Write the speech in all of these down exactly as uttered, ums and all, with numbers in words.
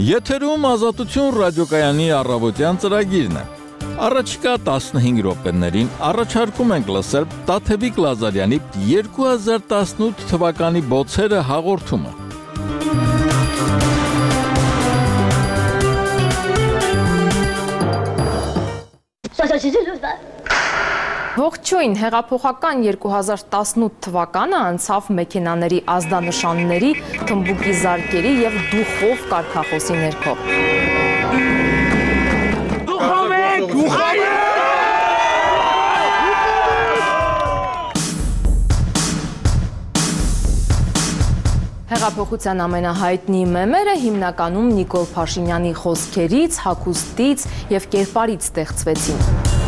Եթերում Ազատություն ռադիոկայանի առավոտյան ծրագիրն է։ Առաջիկա տասնհինգ րոպեներին առաջարկում ենք լսել Տաթևիկ Լազարյանի երկու հազար տասնութ թվականի բոցերը հաղորդումը։ Ողջույն, հեղափոխական երկու հազար տասնութ թվականը անցավ մեքենաների ազդանշանների, թմբուկի զարկերի և դուխով կարգախոսի ներքո։ Դուխով եք, դուխով եք! Հեղափոխության ամենահայտնի մեմերը հիմնականում Նիկոլ Փաշինյանի խոսքերից, հագուստից և կերպարից ստեղծվեցին։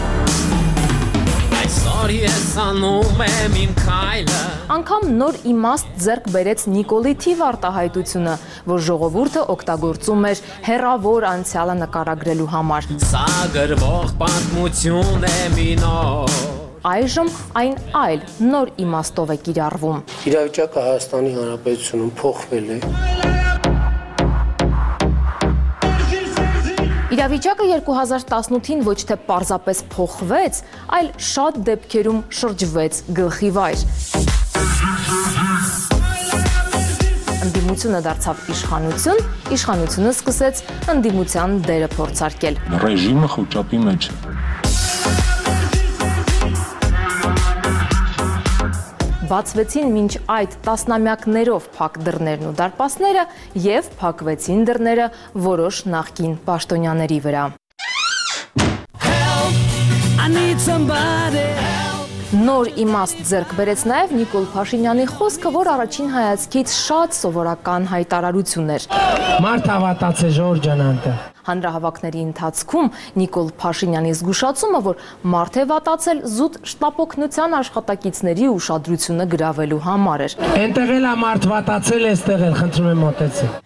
Անգամ նոր իմաստ ձեռք բերեց Նիկոլի թիվ արտահայտությունը, որ ժողովուրդը օգտագործում էր հեռավոր անցյալը նկարագրելու համար։ Սա գրվող պատմություն է մի նոր։ Այժմ այն այլ նոր իմաստով է կիրառվում։ Իրավիճակը Հայաստանի Հանրապետությունում փոխվել է։ Իրավիճակը երկու հազար տասնութին ոչ թե պարզապես փոխվեց, այլ շատ դեպքերում շրջվեց գլխի վայր։ Ընդդիմությունը դարձավ իշխանություն, իշխանությունը սկսեց ընդդիմության դերը փորձարկել։ Ռեժիմը խոճապի մեջ է։ Բացվեցին մինչ այդ տասնամյակներով փակ դռներն ու դարպասները և փակվեցին դռները որոշ նախկին պաշտոնյաների վրա։ Նոր իմաստ ձեռք բերեց նաև Նիկոլ Փաշինյանի խոսքը, որ առաջին հայացքից շատ սովորական հայտարարություն էր։ Մարդ հավատաց է Ժորժ ջանանտը։ Հանրահավաքների ընթացքում Նիկոլ Փաշինյանի զգուշացումը, որ մարդ է վատացել զուտ շտապօգնության աշխատակիցների ուշադրությունը գրավելու համար էր։ Էնտեղ էլ մարդ վատացել է, էստեղ էլ խնդրում եմ մոտեցել։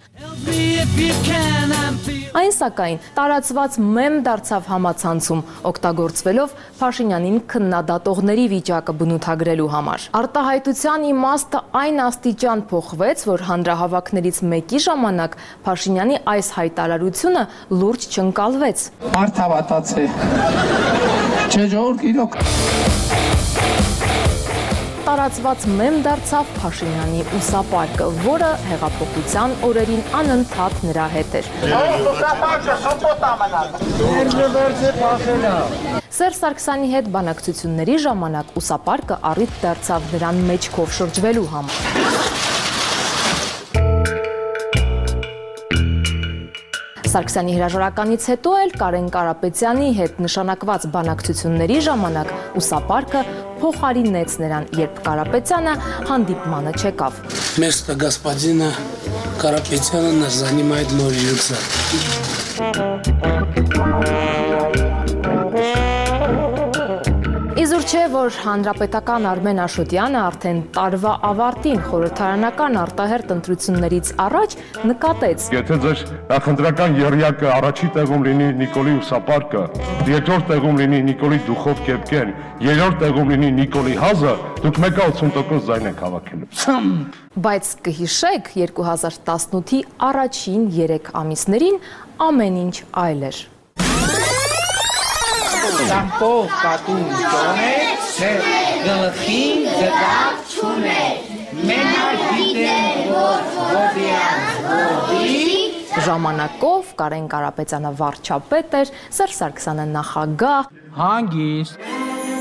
Այն սակայն տարածված մեմ դարձավ համացանցում, օգտագործվելով Փաշինյանին քննադատողների վիճակը բնութագրելու համար։ Արտահայտության իմաստը այն աստիճան փոխվեց, որ հանրահավաքներից մեկի ժամանակ Փաշինյանի այս հայտարարությունը լուրջ չընկալվեց։ Մարդ հավատաց է։ Չէ, ժողովուրդ իրոք։ Տարածված մեմ դարձավ Փաշինյանի ուսապարկը, որը հեղափոխության օրերին անընդհատ նրա հետ էր։ Սերժ Սարգսյանի հետ բանակցությունների ժամանակ ուսապարկը առիթ դարձավ նրան մեջքով շրջվելու համար։ Սարգսյանի հրաժարականից հետո էլ Կարեն Կարապետյանի հետ նշանակված բանակցությունների ժամանակ ուսապարկը փոխարինեց նրան, երբ Կարապետյանը հանդիպմանը չեկավ։ Место господина Карапетяна нас занимает мой рюкзак. Իզուր չէ, որ հանրապետական Արմեն Աշոտյանը արդեն տարվա ավարտին խորհրդարանական արտահերթ ընտրություններից առաջ նկատեց. Եթե ձեր նախընտրական եռյակը առաջի տեղում լինի Նիկոլի ուսապարկը, երկրորդ տեղում լինի Նիկոլի դուխով կեպկեն, երրորդ տեղում լինի Նիկոլի հազը, դուք մեկ ութ տոկոս ձայն եք հավաքելու։ Բայց կհիշեք, երկու հազար տասնութի առաջին երեք ամիսներին ամեն ինչ այլ էր։ Տամպով պատում ճոն է, թե գլխին գտակ չուն է, մենակ գիտեն, որ ոդյան, ոդի։ Ժամանակով Կարեն Կարապետյանը վարչապետ էր, Սերժ Սարգսյանը նախագահ։ Հանգիստ։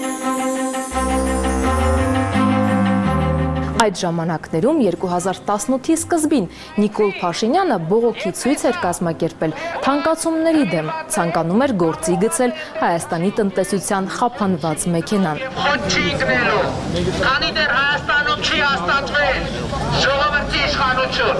Այդ ժամանակներում երկու հազար տասնութի սկզբին Նիկոլ Փաշինյանը բողոքի ցույց էր կազմակերպել թանկացումների դեմ, ցանկանում էր գործի գցել Հայաստանի տնտեսության խափանված մեքենան։ Խոչի ինքնելու, քանի դեռ Հայաստանում չի հաստատվել ժողովրդի իշխանություն։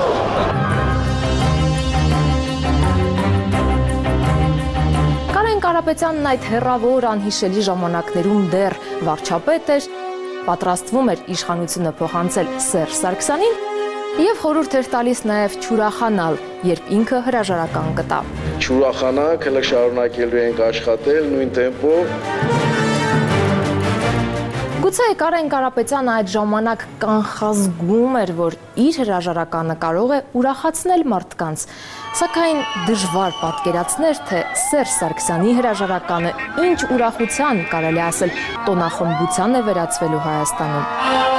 Կարեն Կարապետյանն այդ հեռավոր անհիշելի ժամանակներում դեռ վարչապետ էր, պատրաստվում էր իշխանությունը փոխանցել Սերժ Սարգսյանին և խորհուրդ էր տալիս նաև չուրախանալ, երբ ինքը հրաժարական կտա։ Չուրախանանք, հենց շարունակելու ենք աշխատել նույն տեմպով։ Գուցե Կարեն Կարապետյանը այդ ժամանակ կանխազգում էր, որ իր հրաժարականը կարող է ուրախացնել մարդկանց, սակայն դժվար պատկերացներ, թե Սերժ Սարգսյանի հրաժարականը ինչ ուրախության, կարելի ասել, տոնախմբության է վերածվելու Հայաստանում։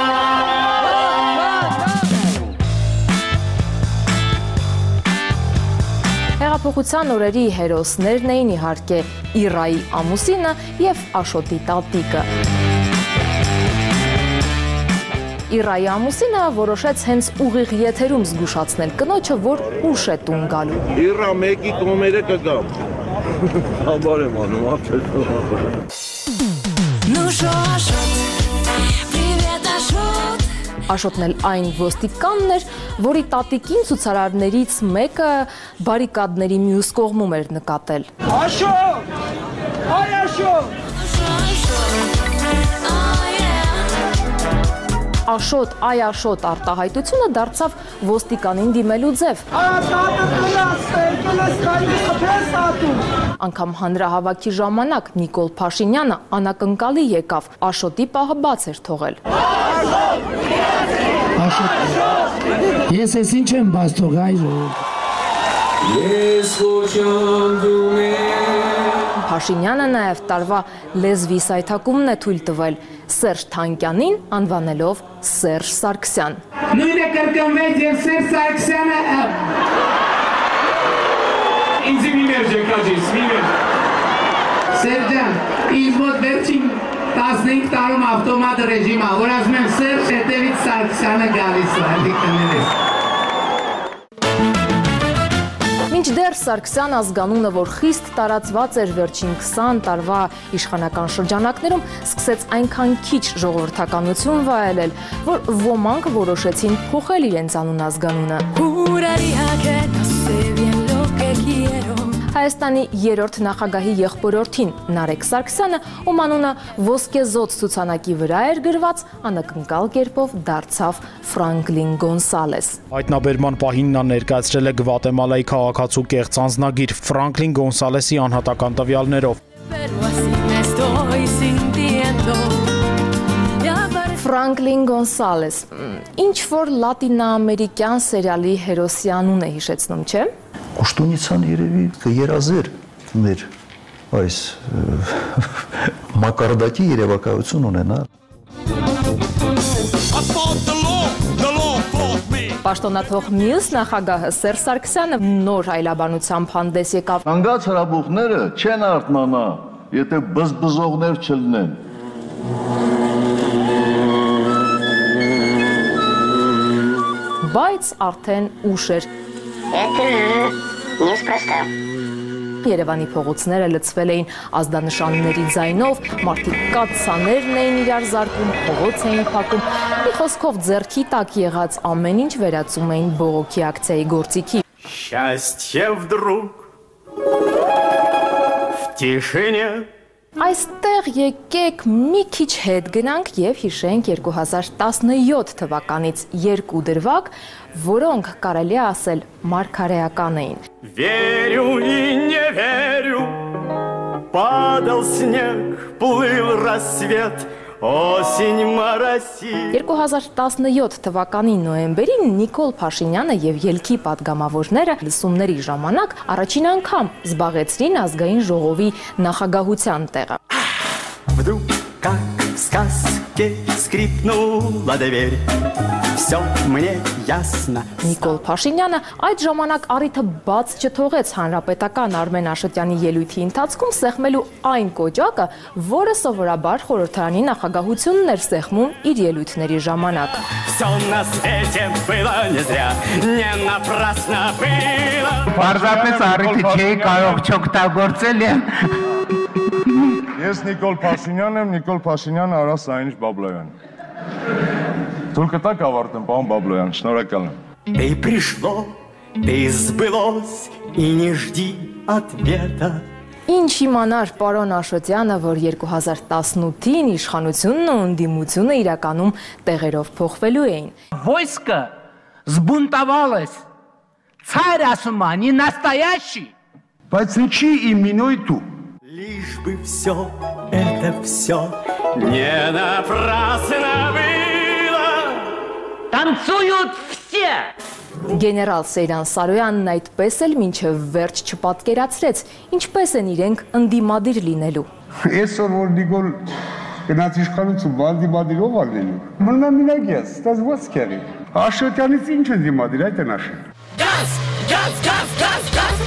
Հեղափոխության օրերի հերոսներն էին իհարկե Իրայի ամուսինը և Աշոտի տատիկը։ Իրայի ամուսինը որոշեց հենց ուղիղ եթերում զգուշացնել կնոջը, որ ուշ է տուն գալու։ Իրա մեկի կոմերը կգամ։ Հաբար եմ անում, ապել։ Նուշո Աշոտ, պրիվետ Աշոտ։ Աշոտն էլ այն ոստիկանն էր, որի տատիկին ցուցարարներից մեկը բարիկադների մյուս կողմում էր նկատել։ Աշոտ! Այ Աշոտ! Աշոտ, այ Աշոտ արտահայտությունը դարձավ ոստիկանին դիմելու ձև։ Անգամ հանրահավաքի ժամանակ Նիկոլ Փաշինյանը անակնկալի եկավ, Աշոտի պահը բաց էր թողել։ Աշոտ, ես ես ինչ եմ բաց թող այժմ։ Ես խոչանդում եմ։ Փաշինյանը նաև տարվա լեզվի սայթակումն է թույլ տվել Սերժ Թանկյանին անվանելով Սերժ Սարգսյան։ Նույնը կրկնվեց և Սերժ Սարգսյանը Ինձ մի մերջ է կաջիս, մի մերջ։ Սերջան, ինձ մոտ վերջին տասնհինգ տարում ավտոմատ ռեժիմ ա, որ ասում եմ Սերժ հետևից Սարգսյանը գալիս է, հանդի կներես։ Մինչդեռ Սարգսյան ազգանունը, որ խիստ տարածված էր վերջին քսան տարվա իշխանական շրջանակներում, սկսեց այնքան քիչ ժողովրդականություն վայելել, որ ոմանք որոշեցին փոխել իրենց անուն ազգանունը։ Հայաստանի երրորդ նախագահի եղբորորդին Նարեկ Սարգսյանը, ում անունը ոսկեզոծ ցուցանակի վրա էր գրված, անակնկալ կերպով դարձավ Ֆրանկլին Գոնսալես։ Հայտնաբերման պահին նա ներկայացրել է Գվատեմալայի քաղաքացու կեղծ անձնագիր Ֆրանկլին Գոնսալեսի անհատական տվյալներով։ Ֆրանկլին Գոնսալես, ինչ որ լատինաամերիկյան սերիալի հերոսի անուն է հիշեցնում, չէ՞։ Կուշտունիցան երևի կերազեր մեր այս մակարդակի երևակայություն ունենա։ Պաշտոնաթող մյուս նախագահը Սերժ Սարգսյանը նոր այլաբանությամբ հանդես եկավ։ Կանգած հրաբուխները չեն արթնանա, եթե բզբզողներ չլինեն։ Բայց արդեն ուշ էր։ Երևանի փողոցները լցվել էին ազդանշանների ձայնով, մարդիկ կաթսաներն էին իրար զարկում, փողոց էին փակում, մի խոսքով ձեռքի տակ եղած ամեն ինչ վերածում էին բողոքի ակցիայի գործիքի։ Счастье вдруг в тишине. Այստեղ եկեք մի քիչ հետ գնանք և հիշենք երկու հազար տասնյոթ թվականից երկու դրվագ, որոնք կարելի է ասել մարգարեական էին։ Верю и не верю, падал снег, плыл рассвет, осень моросит։ երկու հազար տասնյոթ թվականի նոյեմբերին Նիկոլ Փաշինյանը և ելքի պատգամավորները լսումների ժամանակ առաջին անգամ զբաղեցրին ազգային ժողովի նախագահության տեղը։ Вдруг, как в сказке, скрипнула дверь. Всё мне ясно. Նիկոլ Փաշինյանը այդ ժամանակ առիթը բաց չթողեց հանրապետական Արմեն Աշոտյանի ելույթի ընթացքում սեղմելու այն կոճակը, որը սովորաբար խորհրդարանի նախագահությունն էր սեղմում իր ելույթների ժամանակ։ Всё на свете было не зря, не напрасно было. Պարզապես առիթը չէի կարող չօգտագործել եմ։ Ես Նիկոլ Փաշինյանն եմ, Նիկոլ Փաշինյանը Արա Սայինչ Բաբլոյան։ Թույլ կտակ ավարտեմ, պարոն Բաբլոյան, շնորհակալ եմ։ И пришло, и сбылось, и не жди ответа. Ինչ իմանար պարոն Աշոտյանը, որ երկու հազար տասնութին իշխանությունն ու ընդդիմությունը իրականում տեղերով փոխվելու էին։ Войско сбунтовалось. Царь осман не настоящий. Բայց ինչի իմինույթու։ Лишь бы все, это все не напрасно было. Танцуют все. Գեներալ Սեյրան Սարոյանն այդպես էլ մինչև վերջ չպատկերացրեց, ինչպես են իրենք ընդդիմադիր լինելու։ Այսօր որ Նիկոլ գնաց իշխանություն, վանդիմադիր ով ալնելու։ Մնամինագիաս, ստացված կերի։ Աշոտյանից ինչ են դիմադիր, այդ են աշեն։ Գազ, գազ, գազ, գազ, գազ։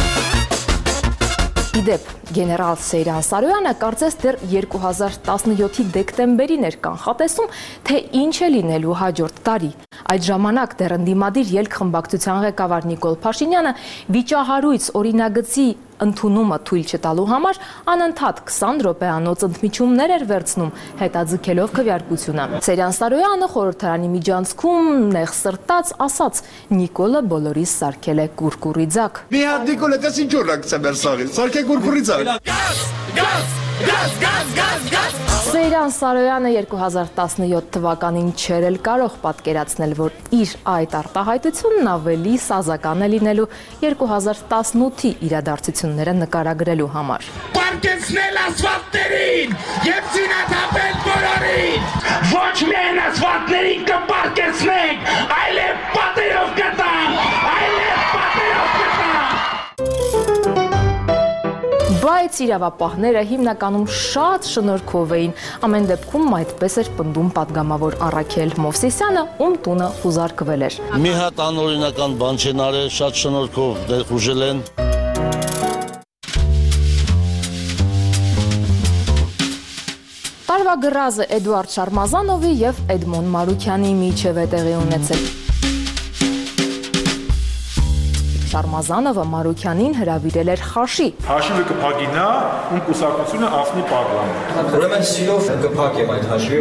Իդեպ, գեներալ Սեյրան Սարոյանը կարծես դեռ երկու հազար տասնյոթի դեկտեմբերին էր կանխատեսում, թե ինչ է լինելու հաջորդ տարի։ Այդ ժամանակ դեռ ընդդիմադիր ելք խմբակցության ղեկավար Նիկոլ Փաշինյանը վիճահարույց օրինագծի ընդունումը թույլ չտալու համար անընդհատ քսան րոպեանոց ընդմիջումներ էր վերցնում, հետաձգելով քվեարկությունը։ Սեյրան Սարոյանը խորհրդարանի միջանցքում նեղ սրտած ասաց. Նիկոլը բոլորիս սարքել է կուրկուրի ձակ։ Մի հատ Նիկոլը դες ինչ օրնակ ծմեր սարի, սարքե կուրկուրի ձակ։ Գազ, գազ, գազ, գազ, գազ, գազ։ Սեյրան Սարոյանը երկու հազար տասնյոթ թվականին չէր էլ կարող պատկերացնել, որ իր այդ արտահայտությունն ավելի սազական է լինելու երկու հազար տասնութի իրադարձությունները նկարագրելու համար։ Պարկեցնել ասֆալտներին և զինաթափել բոլորին։ Ոչ միայն ասֆալտներին կպարկեցնենք, այլև պատերով կտամ, այլև պատերով կտամ։ Բայց իրավապահները հիմնականում շատ շնորհքով էին։ Ամեն դեպքում այդպես էր պնդում պատգամավոր Առաքել Մովսիսյանը, ում տունը խուզարկվել էր։ Մի հատ անօրինական բան չեն արել, շատ շնորհքով ներխուժել են։ Տարվա գրազը Էդուարդ Շարմազանովի եւ Էդմոն Մարուքյանի միջև է տեղի ունեցել։ Շարմազանովը Մարուքյանին հրավիրել էր խաշի։ Հաշիվը կփակինա, ում կուսակցությունը ասնի պարլամենտ։ Ուրեմն սիրով կփակեմ այդ հաշիվը։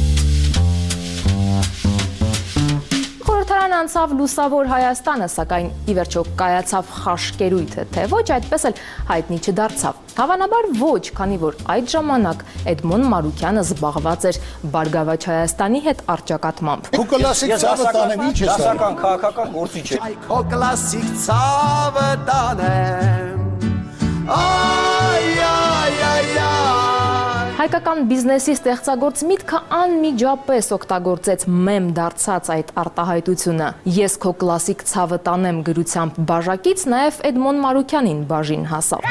Խորհրդարան անցավ լուսավոր Հայաստանը, սակայն ի վերջո կայացավ խաշկերույթը, թե ոչ այդպես էլ հայտնի չդարձավ։ Հավանաբար ոչ, քանի որ այդ ժամանակ Էդմոն Մարուքյանը զբաղված էր Բարգավաճ Հայաստանի հետ առճակատմամբ։ Քո կլասիկ ցավը տանեմ, ինչ ես անում։ Դասական քաղաքական գործիչ է։ Քո կլասիկ ցավը տանեմ։ Այ այ այ այ Հայկական բիզնեսի ստեղծագործ միտքը անմիջապես օգտագործեց մեմ դարձած այդ արտահայտությունը։ Ես քո կլասիկ ցավը տանեմ գրությամբ բաժակից նաև Էդմոն Մարուքյանին բաժին հասավ։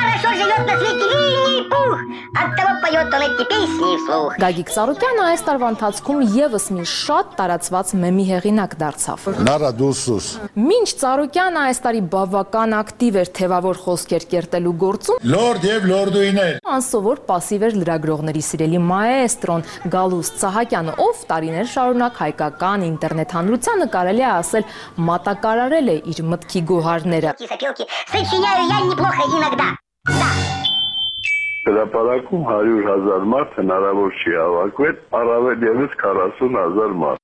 Գագիկ Ծառուկյանը այս տարվա ընթացքում եւս մի շատ տարածված մեմի հեղինակ դարձավ։ Նարա դուսուս։ Մինչ Ծառուկյանը այս տարի բավական ակտիվ էր թևավոր խոսքեր կերտելու գործում, Լորդ եւ լորդուիներ։ անսովոր պասիվ էր լրագրողների սիրելի մաեստրոն Գալուստ Սահակյանը, ով տարիներ շարունակ հայկական ինտերնետ հանրությանը կարելի է ասել մատակարարել է իր մտքի գոհարները։ Հրապարակում հարյուր հազար մարդ հնարավոր չի հավաքվել, առավել ևս քառասուն հազար մարդ։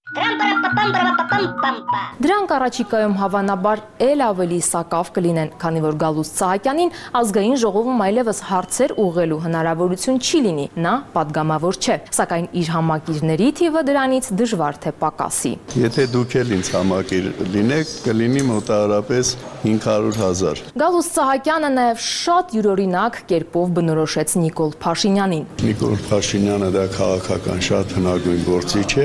Դրանք առաջիկայում հավանաբար ել ավելի սակավ կլինեն, քանի որ Գալուստ Սահակյանին ազգային ժողովում այլևս հարցեր ուղղելու հնարավորություն չի լինի, նա պատգամավոր չէ, սակայն իր համակիրների թիվը դրանից դժվար թե պակասի։ Եթե դուք էլ ինձ համակիր լինեք, կլինի մոտավորապես հինգ հարյուր հազար։ Գալուստ Սահակյանը նաև շատ յուրօրինակ կերպով բնորոշեց Նիկոլ Փաշինյանին։ Նիկոլ Փաշինյանը դա քաղաքական շատ հնագույն գործիչ է։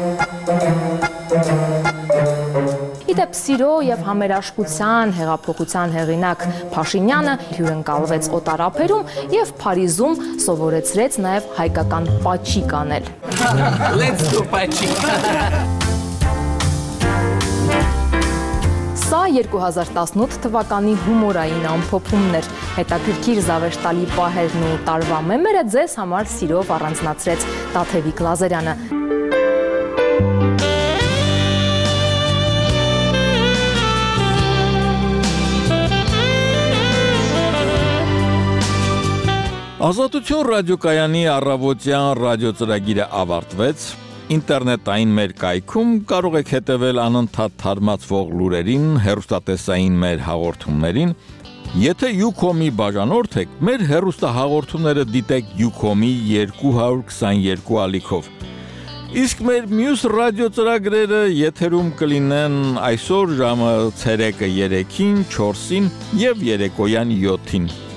Իդեպ սիրո եւ համերաշխության հեղափոխության հեղինակ Փաշինյանը հյուրընկալվեց օտարափերում եւ Փարիզում սովորեցրեց նաեւ հայկական պաչիկ անել։ Let's go պաչիկ։ Սա երկու հազար տասնութ թվականի հումորային ամփոփումն էր։ Հետաքրքիր զավեշտալի պահերն ու տարվա մեմերը ձեզ համար սիրով առանձնացրեց Տաթևիկ Լազարյանը։ Ազատություն ռադիոկայանի առավոտյան ռադիոծրագիրը ավարտվեց։ Ինտերնետային մեր կայքում կարող եք հետևել անընդհատ թարմացվող լուրերին, հեռուստատեսային մեր հաղորդումներին։ Եթե Ucom-ի բաժանորդ եք, մեր հեռուստահաղորդումները դիտեք Ucom-ի երկու հարյուր քսաներկու ալիքով։ Իսկ մեր մյուս ռադիոծրագրերը եթերում կլինեն այսօր ժամը ցերեկը երեքին, չորսին եւ երեկոյան յոթին։